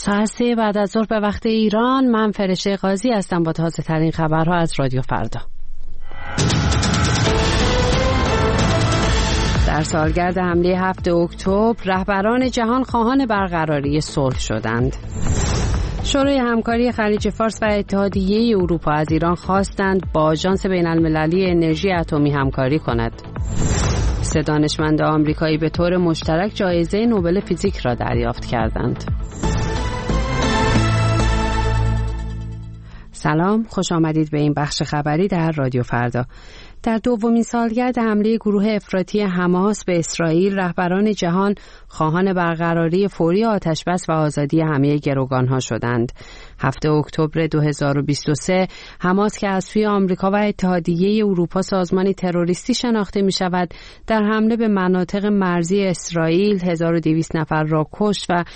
ساعت 3 بعد از ظهر به وقت ایران. من فرشته قاضی هستم با تازه ترین خبرها از رادیو فردا. در سالگرد حمله 7 اکتبر رهبران جهان خواهان برقراری صلح شدند. شورای همکاری خلیج فارس و اتحادیه اروپا از ایران خواستند با آژانس بین‌المللی انرژی اتمی همکاری کند. 3 دانشمند آمریکایی به طور مشترک جایزه نوبل فیزیک را دریافت کردند. سلام، خوش آمدید به این بخش خبری در رادیو فردا. در دومین سالگرد حمله گروه افراطی حماس به اسرائیل، رهبران جهان خواهان برقراری فوری آتشبس و آزادی همه گروگانها شدند. 7 اکتبر 2023 حماس که از سوی آمریکا و اتحادیه اروپا سازمانی تروریستی شناخته می شود، در حمله به مناطق مرزی اسرائیل 1200 نفر را کشت و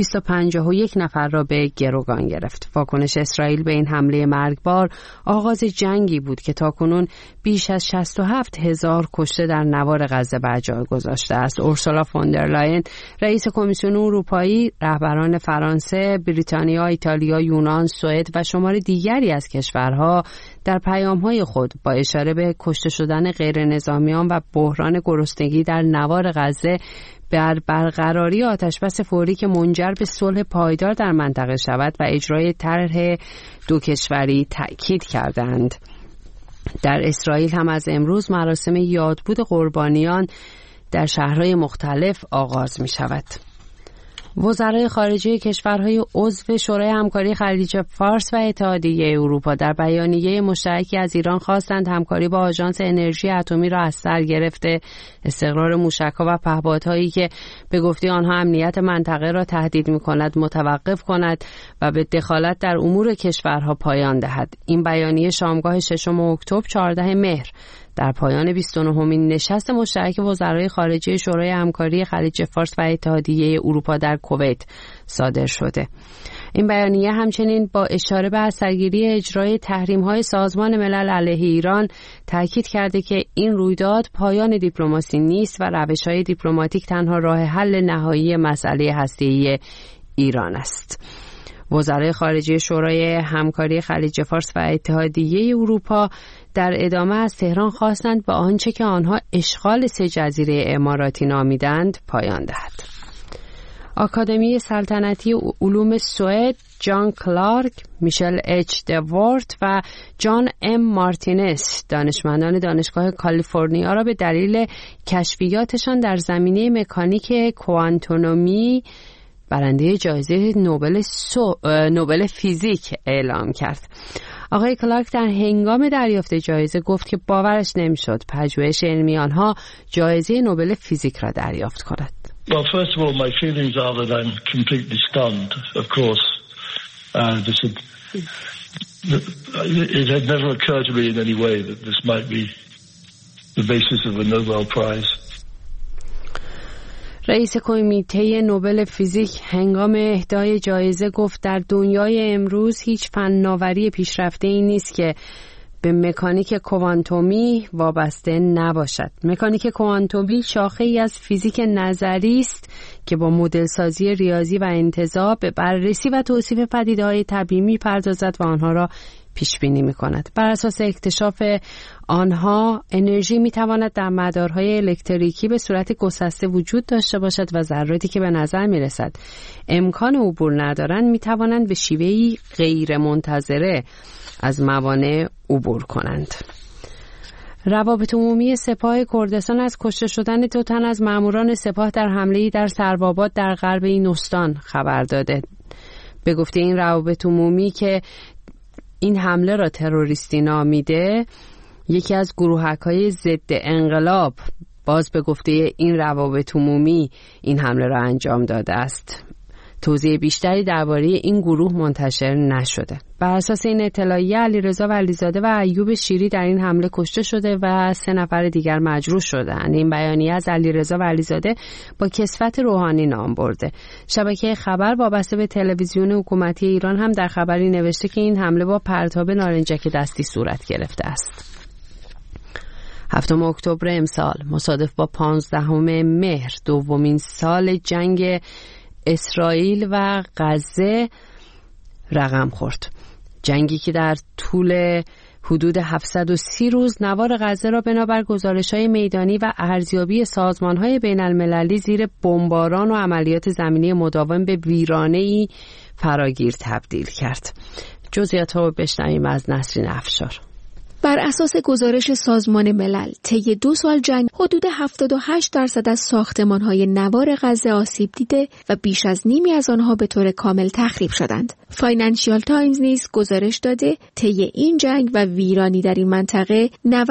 251 نفر را به گروگان گرفت. واکنش اسرائیل به این حمله مرگبار آغاز جنگی بود که تاکنون بیش از 67,000 کشته در نوار غزه بر جای گذاشته است. اورسولا فوندرلاین، رئیس کمیسیون اروپایی، رهبران فرانسه، بریتانیا، ایتالیا، یونان، سوئد و شمار دیگری از کشورها در پیام‌های خود با اشاره به کشته شدن غیر نظامیان و بحران گرسنگی در نوار غزه بر برقراری آتشبس فوری که منجر به صلح پایدار در منطقه شود و اجرای طرح دو کشوری تأکید کردند. در اسرائیل هم از امروز مراسم یادبود قربانیان در شهرهای مختلف آغاز می شود. وزرای خارجه کشورهای عضو شورای همکاری خلیج فارس و اتحادیه اروپا در بیانیه مشترکی از ایران خواستند همکاری با آژانس انرژی اتمی را از سر گرفته، استقرار موشک‌ها و پهپادهایی که به گفته آنها امنیت منطقه را تهدید می‌کند متوقف کند و به دخالت در امور کشورها پایان دهد. این بیانیه شامگاه 6 اکتبر 14 مهر در پایان 29مین نشست مشترک وزرای خارجه شورای همکاری خلیج فارس و اتحادیه اروپا در کویت صادر شده. این بیانیه همچنین با اشاره به از سرگیری اجرای تحریم‌های سازمان ملل علیه ایران تاکید کرده که این رویداد پایان دیپلماسی نیست و روش‌های دیپلماتیک تنها راه حل نهایی مسئله هسته‌ای ایران است. وزرای خارجه شورای همکاری خلیج فارس و اتحادیه اروپا در ادامه از تهران خواستند به آنچه که آنها اشغال 3 جزیره اماراتی نامیدند پایان دهد. آکادمی سلطنتی علوم سوئد، جان کلارک، میشل اچ دوورت و جان ام مارتینز، دانشمندان دانشگاه کالیفرنیا را به دلیل کشفیاتشان در زمینه مکانیک کوانتومی برنده جایزه نوبل فیزیک اعلام کرد. آقای کلارک در هنگام دریافت جایزه گفت که باورش نمیشد پژوهش علمی آنها جایزه نوبل فیزیک را دریافت کند. Well, first of all, my feelings are that I'm completely stunned. Of course, it had never occurred to me in any way that this might be the basis of a Nobel Prize. رئیس کمیته نوبل فیزیک هنگام اهدای جایزه گفت در دنیای امروز هیچ فناوری پیشرفته‌ای نیست که به مکانیک کوانتومی وابسته نباشد. مکانیک کوانتومی شاخه‌ای از فیزیک نظری است که با مدل سازی ریاضی و انتزاع به بررسی و توصیف پدیده‌های طبیعی می‌پردازد و آنها را پیش بینی می‌کند. بر اساس اکتشاف آنها انرژی می‌تواند در مدارهای الکتریکی به صورت گسسته وجود داشته باشد و ذراتی که به نظر می‌رسد امکان عبور ندارند می‌توانند به شیوهی غیر منتظره از موانع عبور کنند. روابط عمومی سپاه کردستان از کشته شدن 2 تن از ماموران سپاه در حمله‌ای در سروآباد در غرب این استان خبر داده. به گفته این روابط عمومی که این حمله را تروریستی نامیده، یکی از گروهک‌های ضد انقلاب باز به گفته این روابط عمومی این حمله را انجام داده است. توضیح بیشتری درباره این گروه منتشر نشده. بر اساس این اطلاعیه علیرضا ولیزاده و ایوب شیری در این حمله کشته شده و 3 نفر دیگر مجروح شدند. این بیانیه از علیرضا ولیزاده با کسوت روحانی نام برده. شبکه خبر وابسته به تلویزیون حکومتی ایران هم در خبری نوشته که این حمله با پرتاب نارنجک دستی صورت گرفته است. 7 اکتبر امسال مصادف با 15 مهر دومین سال جنگ اسرائیل و غزه رقم خورد. جنگی که در طول حدود 730 روز نوار غزه را بنابر گزارش‌های میدانی و ارزیابی سازمان‌های بین‌المللی زیر بمباران و عملیات زمینی مداوم به ویرانه‌ای فراگیر تبدیل کرد. جزئیات رو بشنویم از نسرین افشار. بر اساس گزارش سازمان ملل، طی 2 سال جنگ حدود 78% از ساختمان‌های نوار غزه آسیب دیده و بیش از نیمی از آنها به طور کامل تخریب شدند. فاینانشیال تایمز نیز گزارش داده طی این جنگ و ویرانی در این منطقه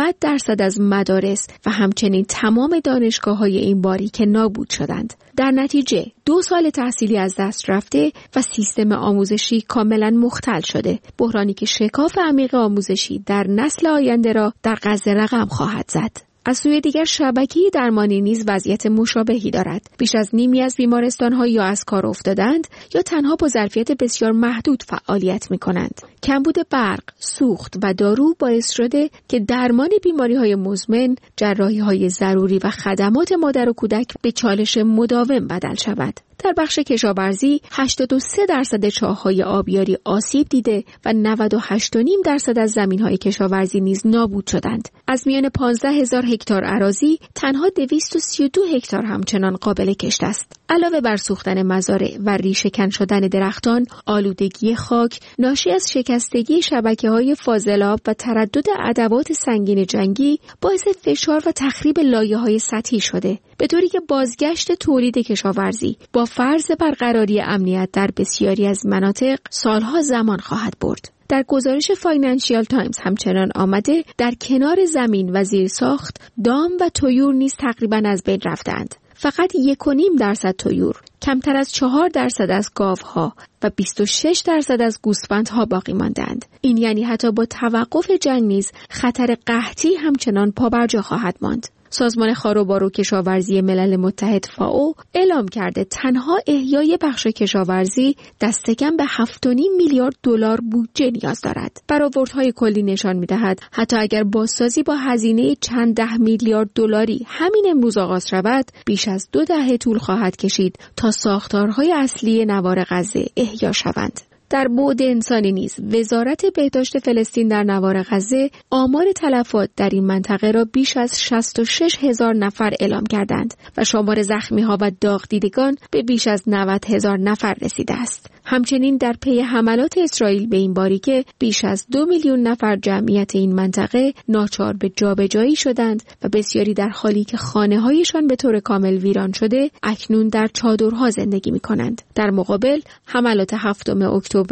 90% از مدارس و همچنین تمام دانشگاه‌های این باریکه نابود شدند. در نتیجه 2 سال تحصیلی از دست رفته و سیستم آموزشی کاملا مختل شده، بحرانی که شکاف عمیق آموزشی در نسل آینده را در غزه رقم خواهد زد. از سوی دیگر شبکه درمانی نیز وضعیت مشابهی دارد. بیش از نیمی از بیمارستان‌ها یا از کار افتادند یا تنها با ظرفیت بسیار محدود فعالیت می‌کنند. کمبود برق، سوخت و دارو باعث شده که درمان بیماری‌های مزمن، جراحی‌های ضروری و خدمات مادر و کودک به چالش مداوم بدل شود. در بخش کشاورزی 83% چاه‌های آبیاری آسیب دیده و 98.5% از زمین‌های کشاورزی نیز نابود شدند. از میان 15,000 هکتار اراضی تنها 232 هکتار همچنان قابل کشت است. علاوه بر سوختن مزارع و ریشه‌کن شدن درختان، آلودگی خاک ناشی از شکستگی شبکه‌های فاضلاب و تردد ادوات سنگین جنگی باعث فشار و تخریب لایه‌های سطحی شده، به طوری که بازگشت تولید کشاورزی با فرض برقراری امنیت در بسیاری از مناطق سالها زمان خواهد برد. در گزارش فاینانشیال تایمز همچنان آمده در کنار زمین و زیرساخت دام و طیور نیز تقریباً از بین رفتند. فقط 1.5% طیور، کمتر از 4% از گاوها و 26% از گوسفندها باقی ماندند. این یعنی حتی با توقف جنگ نیز خطر قحطی همچنان پابرجا خواهد ماند. سازمان خاروبار و کشاورزی ملل متحد فائو اعلام کرده تنها احیای بخش کشاورزی دست کم به 7.5 میلیارد دلار بودجه نیاز دارد. برآوردهای کلی نشان می‌دهد حتی اگر بازسازی با هزینه چند ده میلیارد دلاری همین امروز آغاز شود، بیش از 2 دهه طول خواهد کشید تا ساختارهای اصلی نوار غزه احیا شوند. در بعد انسانی نیز وزارت بهداشت فلسطین در نوار غزه آمار تلفات در این منطقه را بیش از 66,000 نفر اعلام کردند و شمار زخمی‌ها و داغ دیدگان به بیش از 90,000 نفر رسیده است. همچنین در پی حملات اسرائیل به این باریکه بیش از 2 میلیون نفر جمعیت این منطقه ناچار به جابجایی شدند و بسیاری در حالی که خانه‌هایشان به طور کامل ویران شده اکنون در چادرها زندگی می‌کنند. در مقابل حملات 7 اکتبر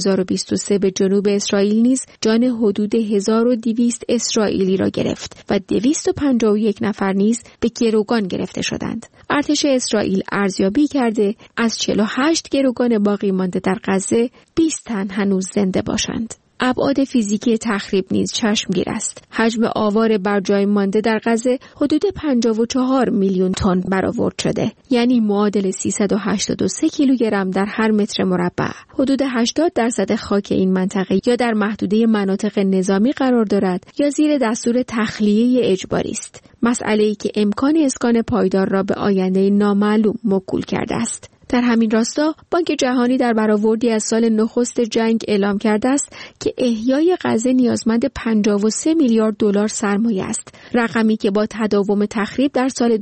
2023 به جنوب اسرائیل نیز جان حدود 1200 اسرائیلی را گرفت و 251 نفر نیز به گروگان گرفته شدند. ارتش اسرائیل ارزیابی کرده از 48 گروگان باقی مانده در غزه 20 تن هنوز زنده باشند. ابعاد فیزیکی تخریب نیز چشمگیر است. حجم آوار بر جای مانده در غزه حدود 54 میلیون تن برآورد شده، یعنی معادل 383 کیلوگرم در هر متر مربع. حدود 80% خاک این منطقه یا در محدوده مناطق نظامی قرار دارد یا زیر دستور تخلیه اجباری است. مسئله‌ای که امکان اسکان پایدار را به آینده نامعلوم موکول کرده است. در همین راستا بانک جهانی در برآوردی از سال نخست جنگ اعلام کرده است که احیای غزه نیازمند 53 میلیارد دلار سرمایه است، رقمی که با تداوم تخریب در سال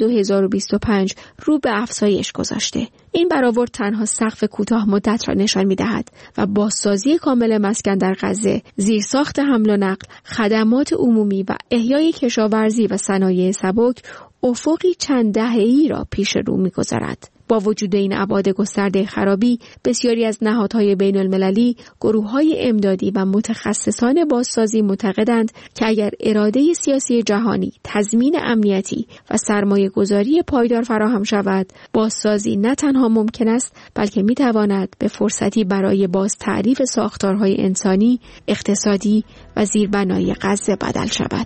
2025 رو به افزایش گذاشته. این برآورد تنها سقف کوتاه مدت را نشان می‌دهد و بازسازی کامل مسکن در غزه، زیرساخت حمل و نقل، خدمات عمومی و احیای کشاورزی و صنایع سبک افقی چند دهه‌ای را پیش رو می‌گذارد. با وجود این ابعاد گسترده خرابی، بسیاری از نهادهای بین‌المللی، گروه‌های امدادی و متخصصان بازسازی معتقدند که اگر اراده سیاسی جهانی، تضمین امنیتی و سرمایه‌گذاری پایدار فراهم شود، بازسازی نه تنها ممکن است، بلکه می‌تواند به فرصتی برای باز تعریف ساختارهای انسانی، اقتصادی و زیربنای غزه بدل شود.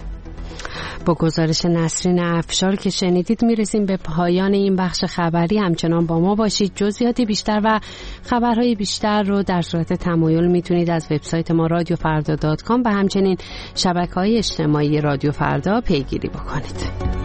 با گزارش نسرین افشار که شنیدید میرسیم به پایان این بخش خبری. همچنان با ما باشید. جزئیات بیشتر و خبرهای بیشتر رو در صورت تمایل میتونید از وبسایت ما رادیوفردا.com و همچنین شبکه‌های اجتماعی رادیو فردا پیگیری بکنید.